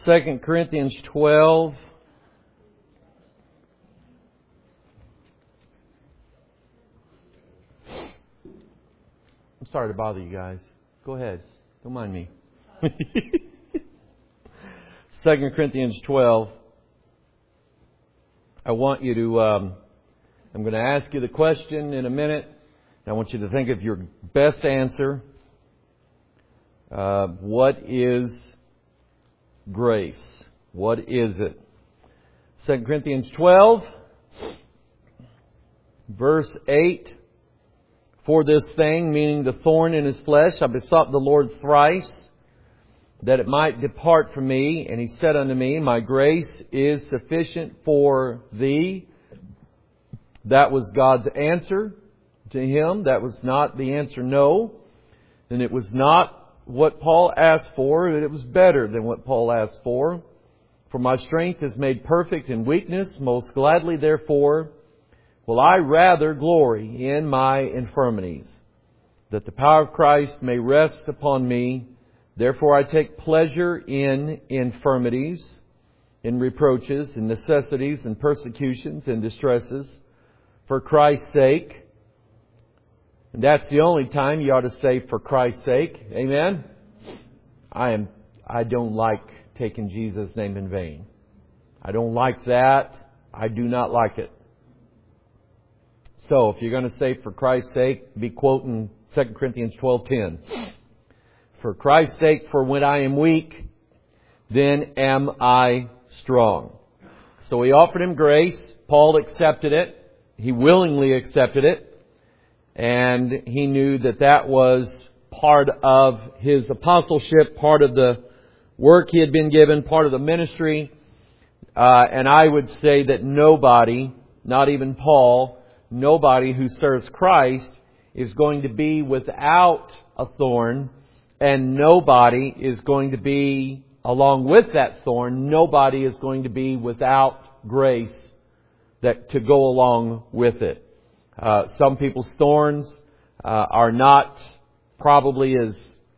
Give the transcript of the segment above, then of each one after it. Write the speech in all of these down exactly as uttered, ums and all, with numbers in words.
Second Corinthians twelve. I'm sorry to bother you guys. Go ahead. Don't mind me. Second Corinthians twelve. I want you to, um, I'm going to ask you the question in a minute. I want you to think of your best answer. Uh, what is grace? What is it? Second Corinthians twelve, verse eight. For this thing, meaning the thorn in his flesh, I besought the Lord thrice, that it might depart from me. And He said unto me, My grace is sufficient for thee. That was God's answer to him. That was not the answer no. And it was not what Paul asked for. It was better than what Paul asked for. For my strength is made perfect in weakness. Most gladly, therefore, will I rather glory in my infirmities, that the power of Christ may rest upon me. Therefore I take pleasure in infirmities, in reproaches, in necessities, in persecutions, in distresses, for Christ's sake. And that's the only time you ought to say, for Christ's sake. Amen? I am, I don't like taking Jesus' name in vain. I don't like that. I do not like it. So, if you're going to say, for Christ's sake, be quoting Second Corinthians twelve ten. For Christ's sake, for when I am weak, then am I strong. So He offered him grace. Paul accepted it. He willingly accepted it. And he knew that that was part of his apostleship, part of the work he had been given, part of the ministry. Uh, and I would say that nobody, not even Paul, nobody who serves Christ is going to be without a thorn, and nobody is going to be, along with that thorn, nobody is going to be without grace that to go along with it. Uh, some people's thorns uh, are not probably as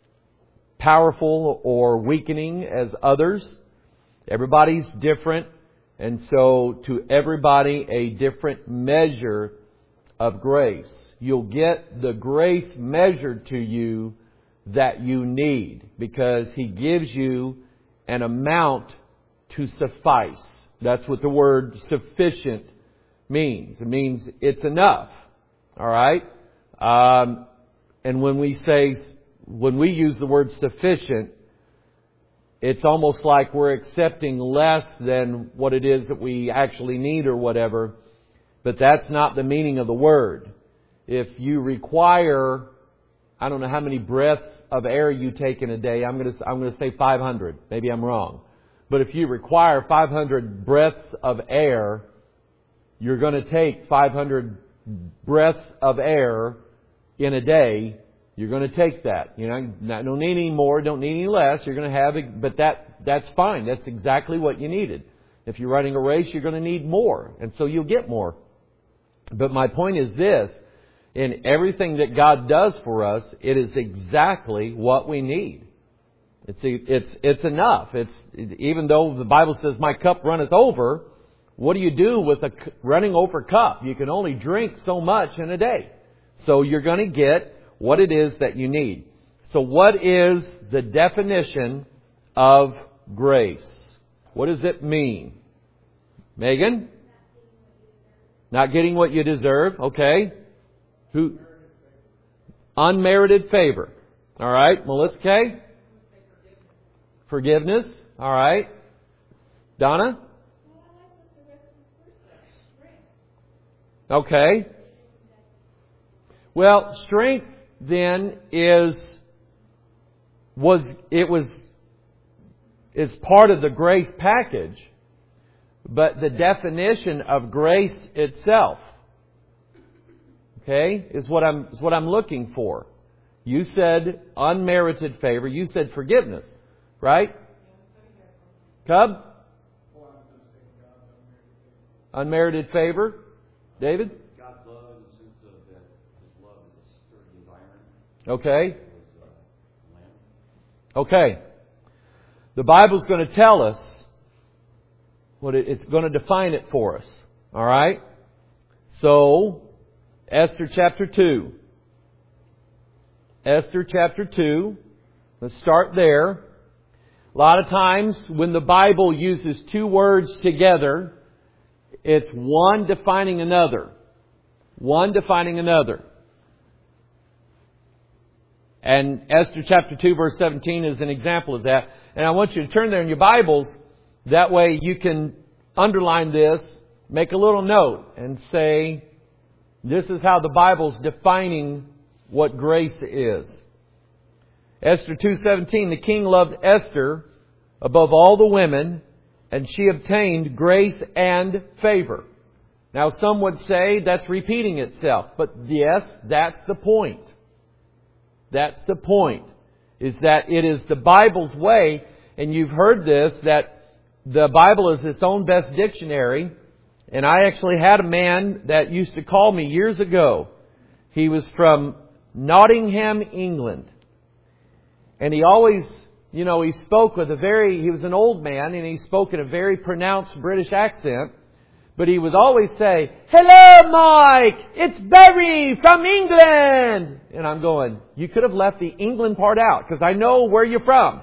powerful or weakening as others. Everybody's different, and so to everybody a different measure of grace. You'll get the grace measured to you that you need, because He gives you an amount to suffice. That's what the word sufficient means. It means it's enough. All right? Um, and when we say, when we use the word sufficient, it's almost like we're accepting less than what it is that we actually need or whatever. But that's not the meaning of the word. If you require, I don't know how many breaths of air you take in a day. I'm going to I'm going to say five hundred. Maybe I'm wrong. But if you require five hundred breaths of air, you're going to take five hundred breaths of air in a day. You're going to take that. You know, don't need any more, don't need any less. You're going to have it, but that that's fine. That's exactly what you needed. If you're running a race, you're going to need more, and so you'll get more. But my point is this: in everything that God does for us, it is exactly what we need. It's it's it's enough. It's even though the Bible says, "My cup runneth over." What do you do with a running over cup? You can only drink so much in a day. So you're going to get what it is that you need. So what is the definition of grace? What does it mean? Megan? Not getting what you deserve. Okay. Who? Unmerited favor. All right. Melissa K? Forgiveness. All right. Donna? Okay. Well, strength then is was it was is part of the grace package, but the definition of grace itself, okay, is what I'm is what I'm looking for. You said unmerited favor. You said forgiveness, right? Cub? Unmerited favor. David? God's love in the sense of that His love is as sturdy as iron. Okay. As, uh, lamb. Okay. The Bible's going to tell us what it, it's going to define it for us. All right? So, Esther chapter two. Esther chapter two. Let's start there. A lot of times when the Bible uses two words together, it's one defining another. One defining another. And Esther chapter two verse seventeen is an example of that. And I want you to turn there in your Bibles. That way you can underline this, make a little note, and say, this is how the Bible's defining what grace is. Esther two seventeen, the king loved Esther above all the women, and she obtained grace and favor. Now some would say that's repeating itself, but yes, that's the point. That's the point, is that it is the Bible's way, and you've heard this, that the Bible is its own best dictionary. And I actually had a man that used to call me years ago. He was from Nottingham, England. And he always, you know, he spoke with a very, he was an old man and he spoke in a very pronounced British accent. But he would always say, "Hello, Mike! It's Barry from England!" And I'm going, you could have left the England part out because I know where you're from.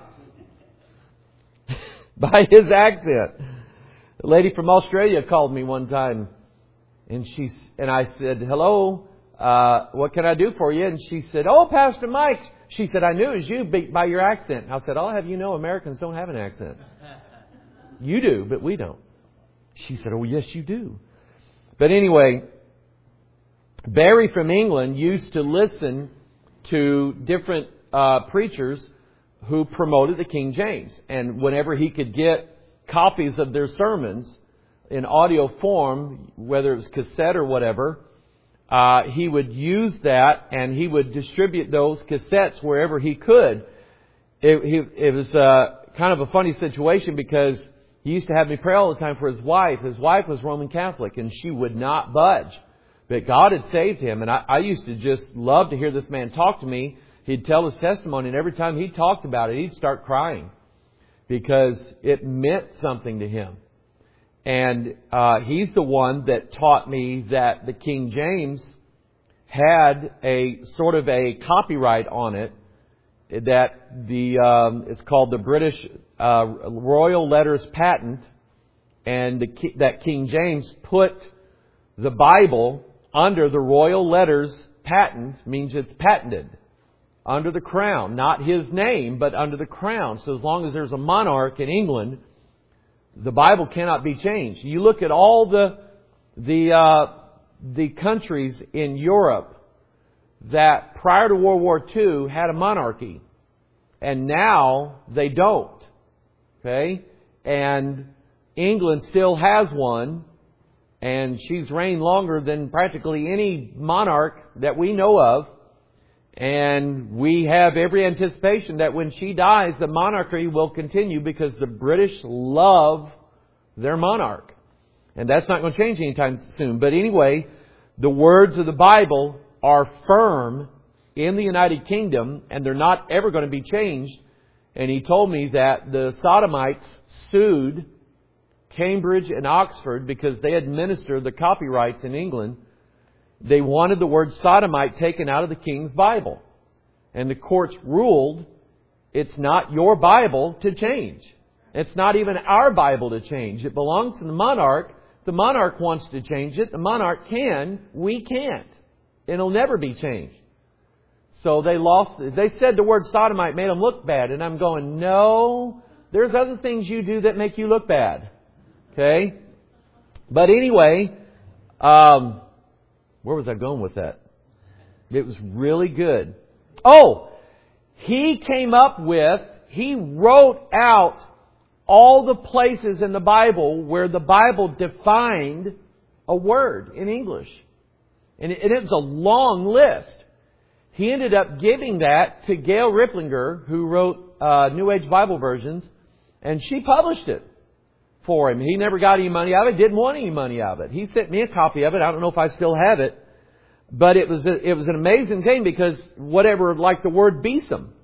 By his accent. A lady from Australia called me one time, and she and I said, "Hello, uh, what can I do for you?" And she said, "Oh, Pastor Mike." She said, "I knew it was you by your accent." And I said, "I'll have you know, Americans don't have an accent. You do, but we don't." She said, "Oh, yes, you do." But anyway, Barry from England used to listen to different uh, preachers who promoted the King James, and whenever he could get copies of their sermons in audio form, whether it was cassette or whatever, uh, he would use that and he would distribute those cassettes wherever he could. It, he, it was uh, kind of a funny situation because he used to have me pray all the time for his wife. His wife was Roman Catholic and she would not budge. But God had saved him, and I, I used to just love to hear this man talk to me. He'd tell his testimony, and every time he talked about it, he'd start crying because it meant something to him. And uh, he's the one that taught me that the King James had a sort of a copyright on it, that the um, it's called the British uh, Royal Letters Patent, and the, that King James put the Bible under the Royal Letters Patent, means it's patented. Under the crown. Not his name, but under the crown. So as long as there's a monarch in England, the Bible cannot be changed. You look at all the the uh, the countries in Europe that prior to World War Two had a monarchy. And now they don't. Okay? And England still has one. And she's reigned longer than practically any monarch that we know of. And we have every anticipation that when she dies, the monarchy will continue because the British love their monarch. And that's not going to change anytime soon. But anyway, the words of the Bible are firm in the United Kingdom, and they're not ever going to be changed. And he told me that the Sodomites sued Cambridge and Oxford because they administer the copyrights in England. They wanted the word sodomite taken out of the king's Bible. And the courts ruled it's not your Bible to change. It's not even our Bible to change. It belongs to the monarch. The monarch wants to change it. The monarch can. We can't. It'll never be changed. So they lost. They said the word sodomite made them look bad. And I'm going, no, there's other things you do that make you look bad. Okay? But anyway, um, where was I going with that? It was really good. Oh, he came up with, he wrote out all the places in the Bible where the Bible defined a word in English. And it was a long list. He ended up giving that to Gail Riplinger, who wrote uh, New Age Bible versions, and she published it for him. He never got any money out of it, didn't want any money out of it. He sent me a copy of it. I don't know if I still have it. But it was a, it was an amazing thing because whatever, like the word besom.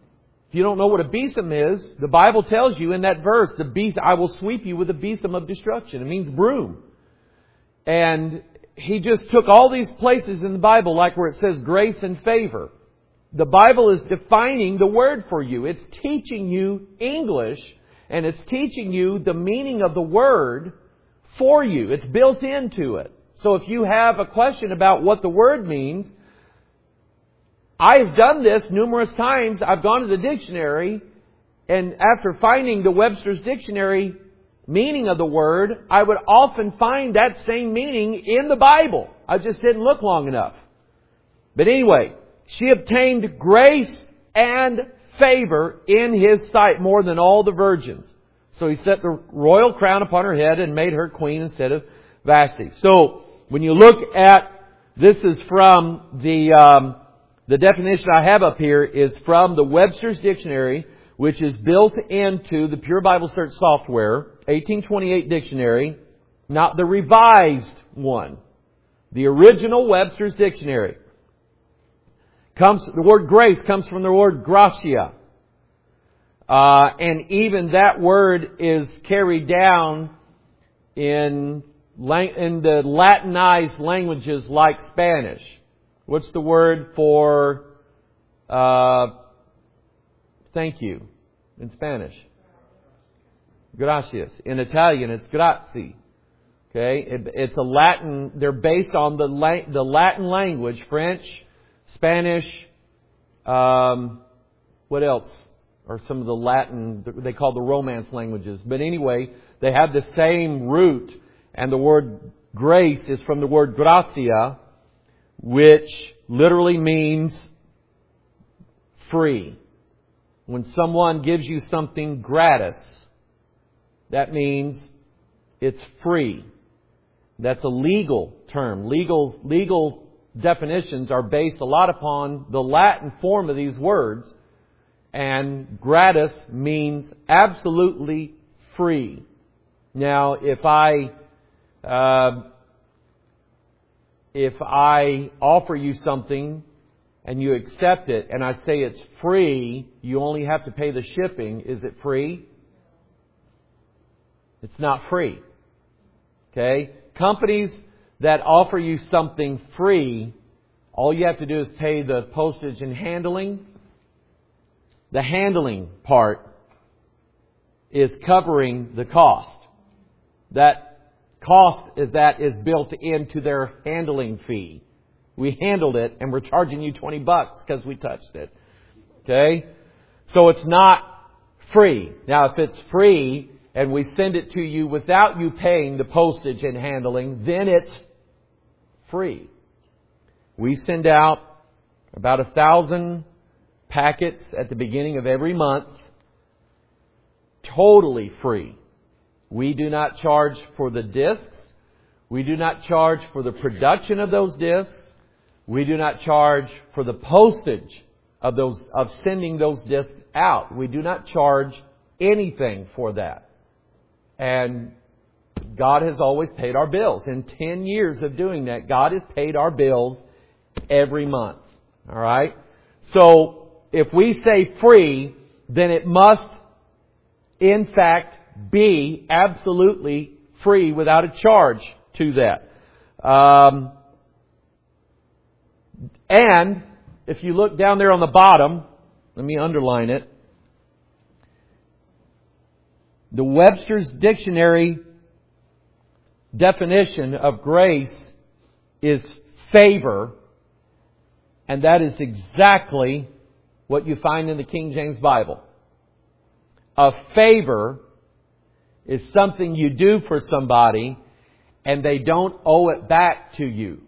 If you don't know what a besom is, the Bible tells you in that verse, the besom, I will sweep you with a besom of destruction. It means broom. And he just took all these places in the Bible, like where it says grace and favor. The Bible is defining the word for you. It's teaching you English, and it's teaching you the meaning of the word for you. It's built into it. So if you have a question about what the word means, I've done this numerous times. I've gone to the dictionary, and after finding the Webster's Dictionary meaning of the word, I would often find that same meaning in the Bible. I just didn't look long enough. But anyway, she obtained grace and favor in His sight more than all the virgins. So He set the royal crown upon her head and made her queen instead of Vashti. So when you look at, this is from the um, the definition I have up here is from the Webster's Dictionary, which is built into the Pure Bible Search software, eighteen twenty-eight dictionary, not the revised one. The original Webster's Dictionary. Comes, the word grace comes from the word gratia. Uh, and even that word is carried down in, in the Latinized languages like Spanish. What's the word for uh, thank you in Spanish? Gracias. In Italian, it's grazie. Okay, it, it's a Latin. They're based on the la- the Latin language, French, Spanish. Um, what else? Or some of the Latin they call the Romance languages. But anyway, they have the same root, and the word grace is from the word gratia, which literally means free. When someone gives you something gratis, that means it's free. That's a legal term. Legal, legal definitions are based a lot upon the Latin form of these words. And gratis means absolutely free. Now, if I... Uh, If I offer you something and you accept it and I say it's free, you only have to pay the shipping, is it free? It's not free. Okay? Companies that offer you something free, all you have to do is pay the postage and handling. The handling part is covering the cost. That cost is that is built into their handling fee. We handled it and we're charging you twenty bucks because we touched it. Okay? So it's not free. Now if it's free and we send it to you without you paying the postage and handling, then it's free. We send out about a thousand packets at the beginning of every month. Totally free. We do not charge for the discs. We do not charge for the production of those discs. We do not charge for the postage of those, of sending those discs out. We do not charge anything for that. And God has always paid our bills. In ten years of doing that, God has paid our bills every month. All right? So, if we say free, then it must, in fact, be absolutely free without a charge to that. Um, and if you look down there on the bottom, let me underline it. The Webster's Dictionary definition of grace is favor, and that is exactly what you find in the King James Bible. A favor is something you do for somebody and they don't owe it back to you.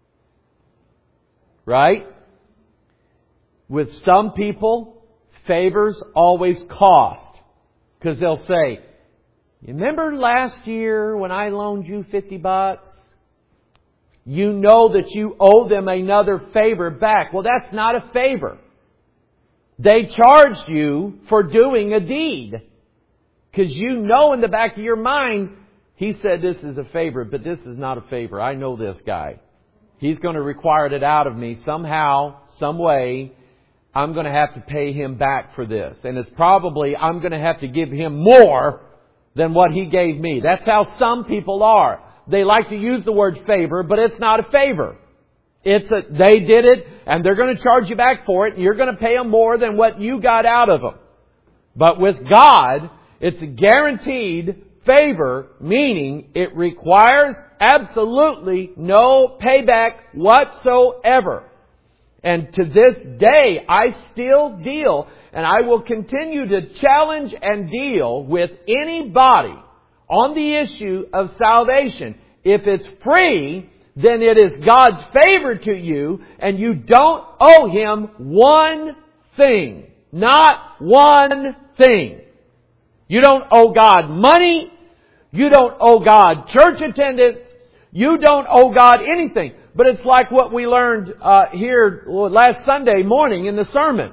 Right? With some people, favors always cost. Because they'll say, you remember last year when I loaned you fifty bucks? You know that you owe them another favor back. Well, that's not a favor. They charged you for doing a deed. Because you know in the back of your mind, he said this is a favor, but this is not a favor. I know this guy. He's going to require it out of me somehow, some way. I'm going to have to pay him back for this. And it's probably, I'm going to have to give him more than what he gave me. That's how some people are. They like to use the word favor, but it's not a favor. It's a, they did it, and they're going to charge you back for it, and you're going to pay them more than what you got out of them. But with God, it's a guaranteed favor, meaning it requires absolutely no payback whatsoever. And to this day, I still deal, and I will continue to challenge and deal with anybody on the issue of salvation. If it's free, then it is God's favor to you, and you don't owe Him one thing. Not one thing. You don't owe God money. You don't owe God church attendance. You don't owe God anything. But it's like what we learned uh, here last Sunday morning in the sermon.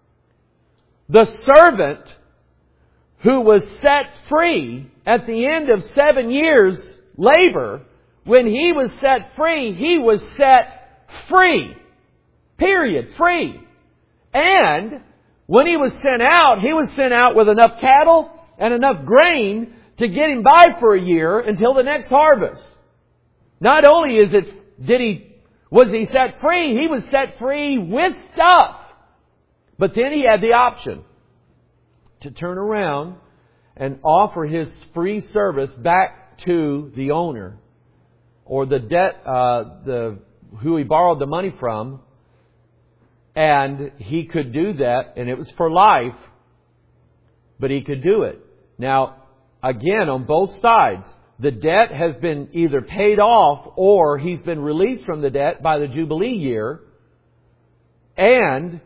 The servant who was set free at the end of seven years' labor, when he was set free, he was set free. Period. Free. And when he was sent out, he was sent out with enough cattle and enough grain to get him by for a year until the next harvest. Not only is it Did he, was he set free? He was set free with stuff. But then he had the option to turn around and offer his free service back to the owner or the debt, uh, the, who he borrowed the money from. And he could do that, and it was for life, but he could do it. Now, again, on both sides, the debt has been either paid off or he's been released from the debt by the Jubilee year. And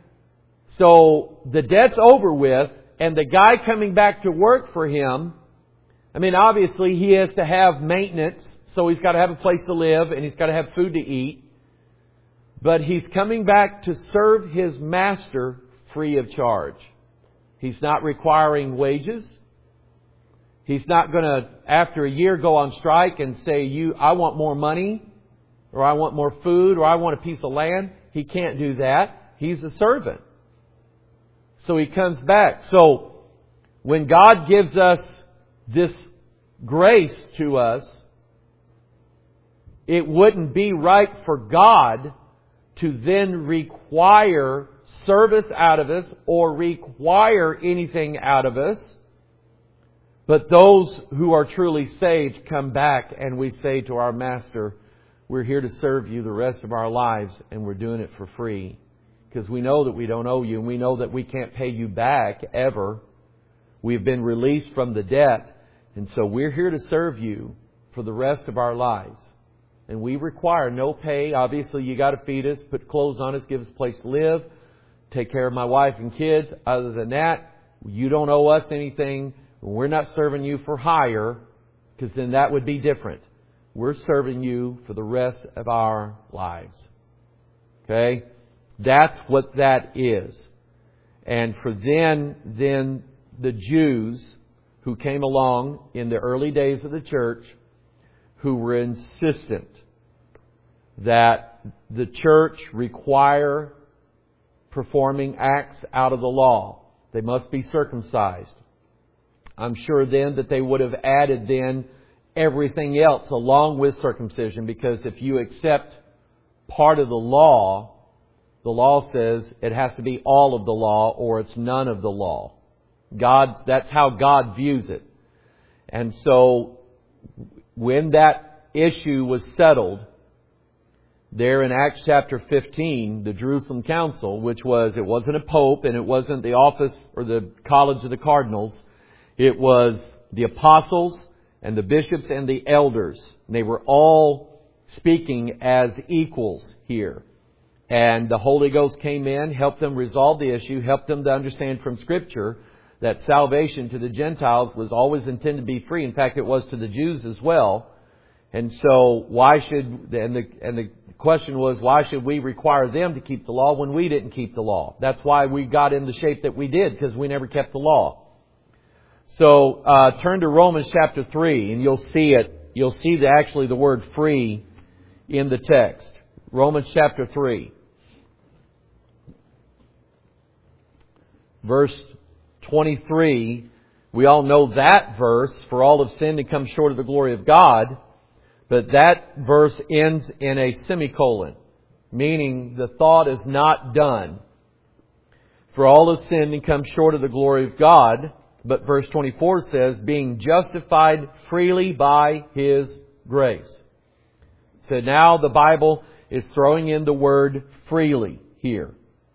so the debt's over with, and the guy coming back to work for him, I mean, obviously he has to have maintenance, so he's got to have a place to live and he's got to have food to eat. But he's coming back to serve his master free of charge. He's not requiring wages. He's not going to, after a year, go on strike and say, "You, I want more money," or "I want more food," or "I want a piece of land." He can't do that. He's a servant. So he comes back. So when God gives us this grace to us, it wouldn't be right for God to then require service out of us or require anything out of us. But those who are truly saved come back and we say to our Master, "We're here to serve you the rest of our lives, and we're doing it for free. Because we know that we don't owe you, and we know that we can't pay you back ever. We've been released from the debt, and so we're here to serve you for the rest of our lives. And we require no pay. Obviously, you got to feed us, put clothes on us, give us a place to live, take care of my wife and kids. Other than that, you don't owe us anything. We're not serving you for hire, because then that would be different. We're serving you for the rest of our lives." Okay? That's what that is. And for then, then the Jews who came along in the early days of the church, who were insistent that the church require performing acts out of the law. They must be circumcised. I'm sure then that they would have added then everything else along with circumcision, because if you accept part of the law, the law says it has to be all of the law or it's none of the law. God, that's how God views it. And so when that issue was settled, there in Acts chapter fifteen, the Jerusalem Council, which was, it wasn't a pope and it wasn't the office or the college of the cardinals. It was the apostles and the bishops and the elders. And they were all speaking as equals here. And the Holy Ghost came in, helped them resolve the issue, helped them to understand from Scripture that salvation to the Gentiles was always intended to be free. In fact, it was to the Jews as well. And so why should, and the, and the question was, why should we require them to keep the law when we didn't keep the law? That's why we got in the shape that we did, because we never kept the law. So uh, turn to Romans chapter three, and you'll see it. You'll see the, actually the word free in the text. Romans chapter three. verse twenty-three, we all know that verse, for all have sinned and come short of the glory of God. But that verse ends in a semicolon, meaning the thought is not done. For all have sinned and come short of the glory of God. But verse twenty-four says, being justified freely by His grace. So now the Bible is throwing in the word freely here.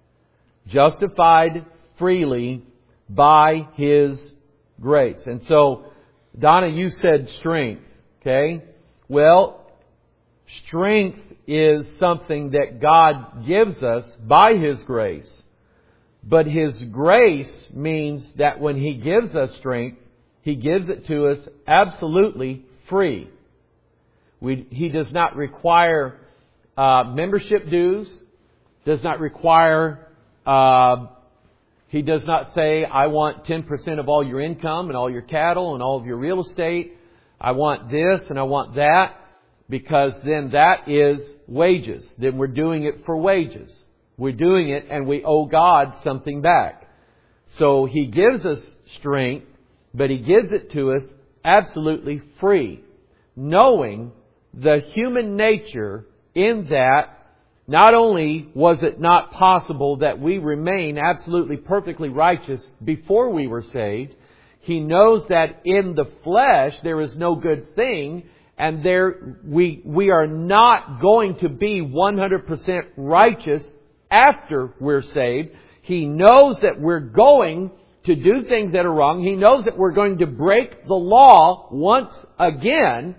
Justified freely by His grace. And so, Donna, you said strength. Okay? Well, strength is something that God gives us by His grace. But His grace means that when He gives us strength, He gives it to us absolutely free. We, He does not require uh, membership dues, does not require, uh, He does not say, I want ten percent of all your income and all your cattle and all of your real estate. I want this and I want that, because then that is wages. Then we're doing it for wages. We're doing it and we owe God something back. So He gives us strength, but He gives it to us absolutely free, knowing the human nature in that not only was it not possible that we remain absolutely perfectly righteous before we were saved, He knows that in the flesh there is no good thing, and there we we are not going to be one hundred percent righteous after we're saved. He knows that we're going to do things that are wrong. He knows that we're going to break the law once again.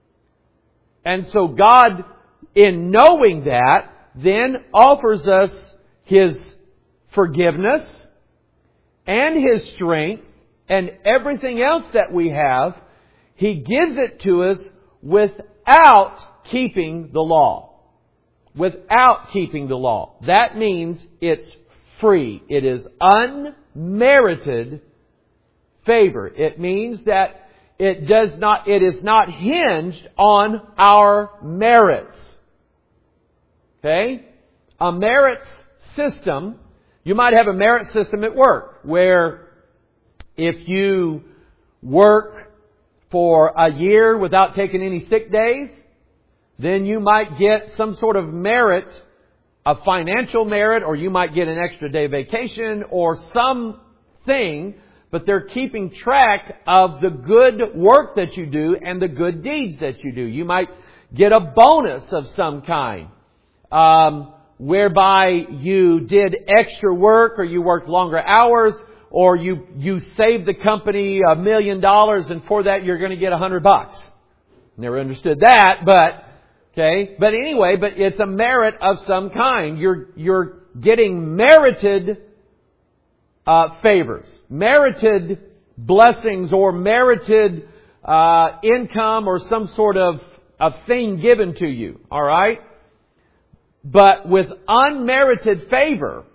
And so God, in knowing that, then offers us His forgiveness and His strength and everything else that we have. He gives it to us without keeping the law. Without keeping the law. That means it's free. It is unmerited favor. It means that it does not, it is not hinged on our merits. Okay? A merits system, you might have a merit system at work where if you work for a year without taking any sick days, then you might get some sort of merit, a financial merit, or you might get an extra day vacation or something, but they're keeping track of the good work that you do and the good deeds that you do. You might get a bonus of some kind, um, whereby you did extra work or you worked longer hours, or you, you saved the company a million dollars and for that you're going to get a hundred bucks. Never understood that, but okay, but anyway, but it's a merit of some kind. You're you're getting merited uh, favors, merited blessings, or merited uh, income, or some sort of of thing given to you. All right, but with unmerited favor,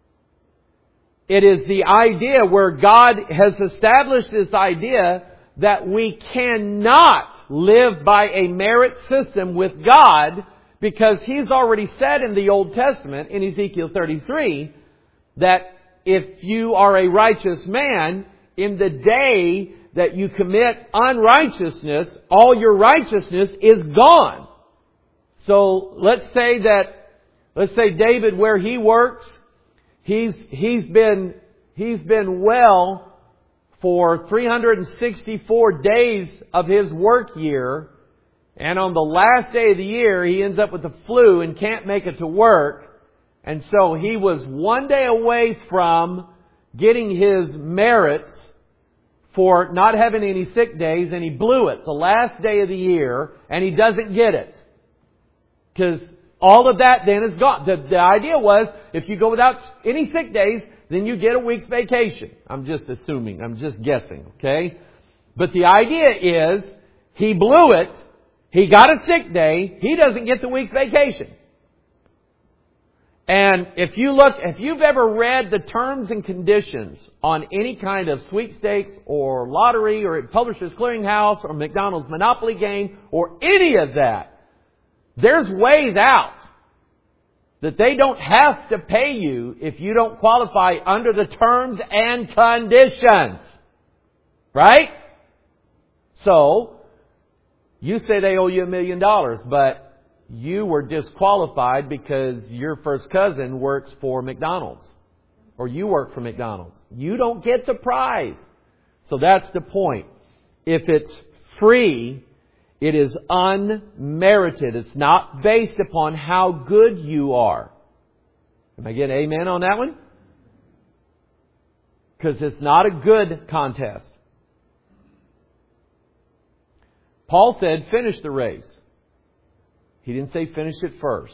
it is the idea where God has established this idea that we cannot live by a merit system with God, because He's already said in the Old Testament, in Ezekiel thirty-three, that if you are a righteous man, in the day that you commit unrighteousness, all your righteousness is gone. So let's say that, let's say David, where he works, he's he's been he's been well for three hundred sixty-four days of his work year, and on the last day of the year he ends up with the flu and can't make it to work, and so he was one day away from getting his merits for not having any sick days, and he blew it the last day of the year, and he doesn't get it. Because all of that then is gone. The, the idea was, if you go without any sick days, then you get a week's vacation. I'm just assuming. I'm just guessing. Okay? But the idea is, he blew it. He got a sick day. He doesn't get the week's vacation. And if you look, if you've ever read the terms and conditions on any kind of sweepstakes or lottery or Publishers Clearinghouse or McDonald's Monopoly game or any of that, there's ways out. that they don't have to pay you if you don't qualify under the terms and conditions. Right? So, you say they owe you a million dollars, but you were disqualified because your first cousin works for McDonald's. Or you work for McDonald's. You don't get the prize. So that's the point. If it's free, it is unmerited. It's not based upon how good you are. Am I getting amen on that one? Because it's not a good contest. Paul said, finish the race. He didn't say finish it first.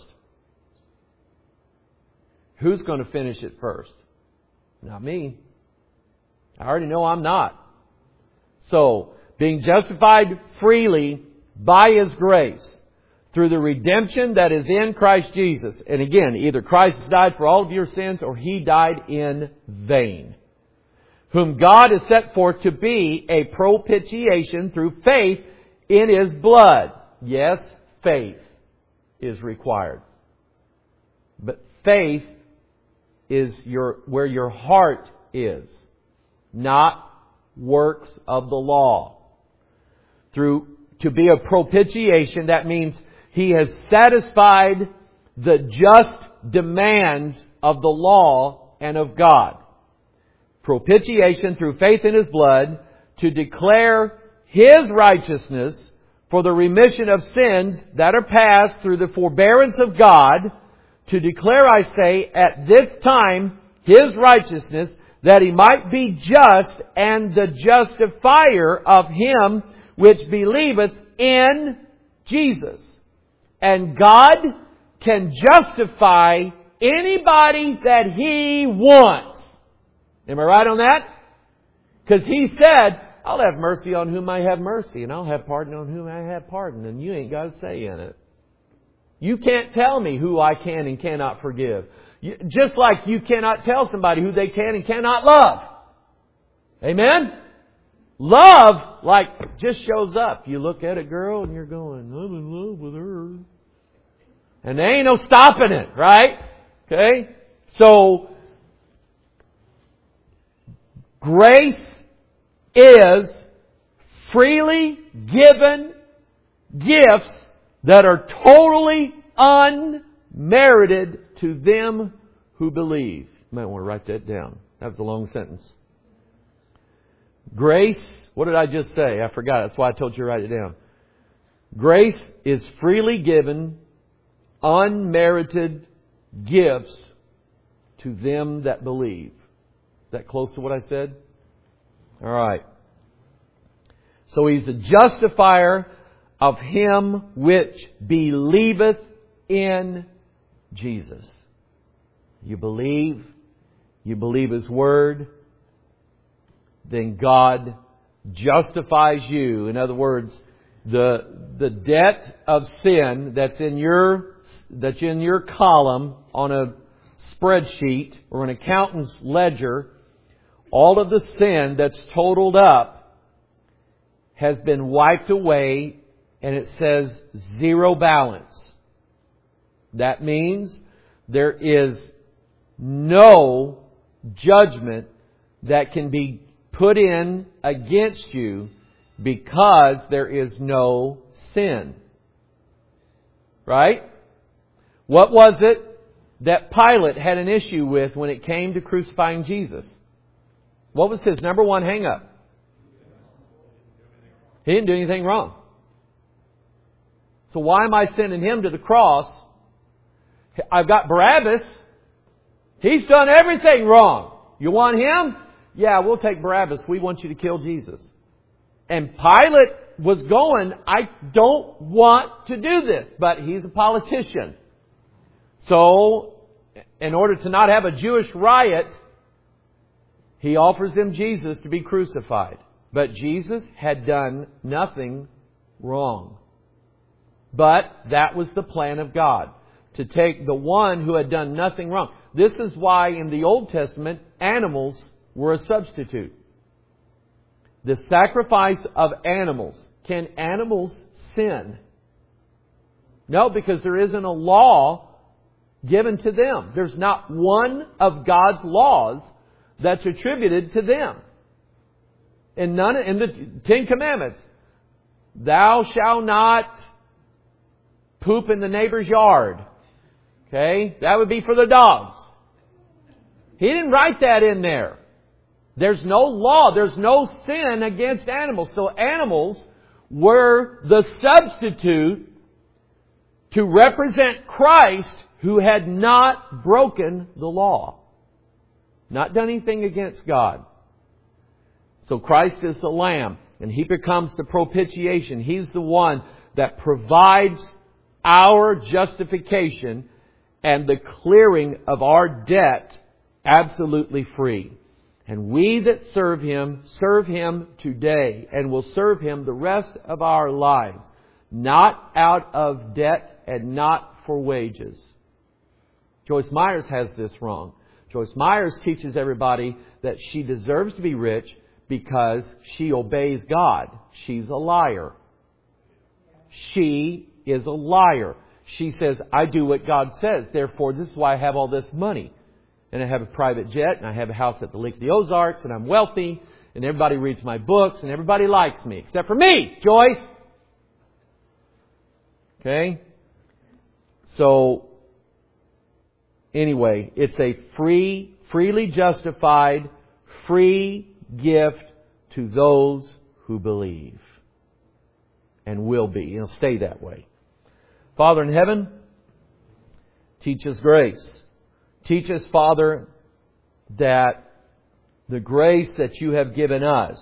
Who's going to finish it first? Not me. I already know I'm not. So, being justified freely by His grace through the redemption that is in Christ Jesus. And again, either Christ has died for all of your sins or He died in vain. Whom God has set forth to be a propitiation through faith in His blood. Yes, faith is required. But faith is your where your heart is, not works of the law. Through to be a propitiation, that means He has satisfied the just demands of the law and of God. Propitiation through faith in His blood to declare His righteousness for the remission of sins that are past through the forbearance of God, to declare, I say, at this time His righteousness, that He might be just and the justifier of him which believeth in Jesus. And God can justify anybody that He wants. Am I right on that? Because He said, I'll have mercy on whom I have mercy, and I'll have pardon on whom I have pardon, and you ain't got a say in it. You can't tell me who I can and cannot forgive. You, just like you cannot tell somebody who they can and cannot love. Amen? Love, like, just shows up. You look at a girl and you're going, I'm in love with her. And there ain't no stopping it, right? Okay? So, grace is freely given gifts that are totally unmerited to them who believe. You might want to write that down. That was a long sentence. Grace, what did I just say? I forgot. That's why I told you to write it down. Grace is freely given, unmerited gifts to them that believe. Is that close to what I said? All right. So He's a justifier of him which believeth in Jesus. You believe, you believe His Word, then God justifies you. In other words, the the debt of sin that's in your that's in your column on a spreadsheet or an accountant's ledger, all of the sin that's totaled up has been wiped away, and it says zero balance. That means there is no judgment that can be put in against you because there is no sin. Right? What was it that Pilate had an issue with when it came to crucifying Jesus? What was his number one hang-up? He didn't do anything wrong. So why am I sending Him to the cross? I've got Barabbas. He's done everything wrong. You want him? Yeah, we'll take Barabbas. We want you to kill Jesus. And Pilate was going, I don't want to do this. But he's a politician. So, in order to not have a Jewish riot, he offers them Jesus to be crucified. But Jesus had done nothing wrong. But that was the plan of God. To take the one who had done nothing wrong. This is why in the Old Testament, animals were a substitute. The sacrifice of animals. Can animals sin? No, because there isn't a law given to them. There's not one of God's laws that's attributed to them. And none in the Ten Commandments, thou shalt not poop in the neighbor's yard. Okay? That would be for the dogs. He didn't write that in there. There's no law. There's no sin against animals. So animals were the substitute to represent Christ, who had not broken the law. Not done anything against God. So Christ is the Lamb, and He becomes the propitiation. He's the one that provides our justification and the clearing of our debt absolutely free. And we that serve Him, serve Him today and will serve Him the rest of our lives. Not out of debt and not for wages. Joyce Myers has this wrong. Joyce Myers teaches everybody that she deserves to be rich because she obeys God. She's a liar. She is a liar. She says, I do what God says. Therefore, this is why I have all this money. And I have a private jet, and I have a house at the Lake of the Ozarks, and I'm wealthy, and everybody reads my books, and everybody likes me. Except for me, Joyce! Okay? So, anyway, it's a free, freely justified, free gift to those who believe. And will be. It'll stay that way. Father in heaven, teach us grace. Teach us, Father, that the grace that You have given us,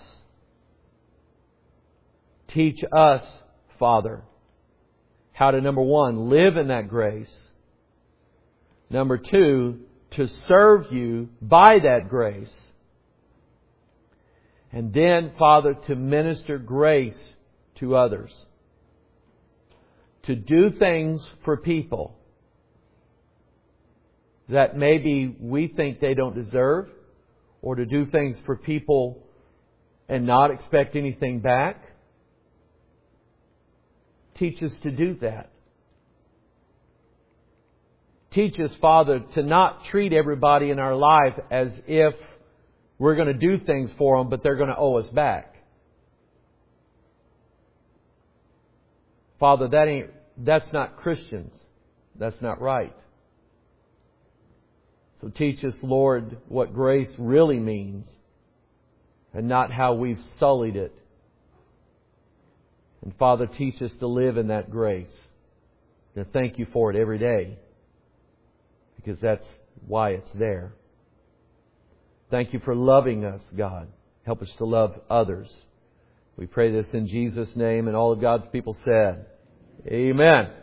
teach us, Father, how to, number one, live in that grace. Number two, to serve You by that grace. And then, Father, to minister grace to others. To do things for people that maybe we think they don't deserve, or to do things for people and not expect anything back. Teach us to do that. Teach us, Father, to not treat everybody in our life as if we're going to do things for them, but they're going to owe us back. Father, that ain't, that's not Christians. That's not right. So teach us, Lord, what grace really means and not how we've sullied it. And Father, teach us to live in that grace. And thank You for it every day, because that's why it's there. Thank You for loving us, God. Help us to love others. We pray this in Jesus' name, and all of God's people said, Amen.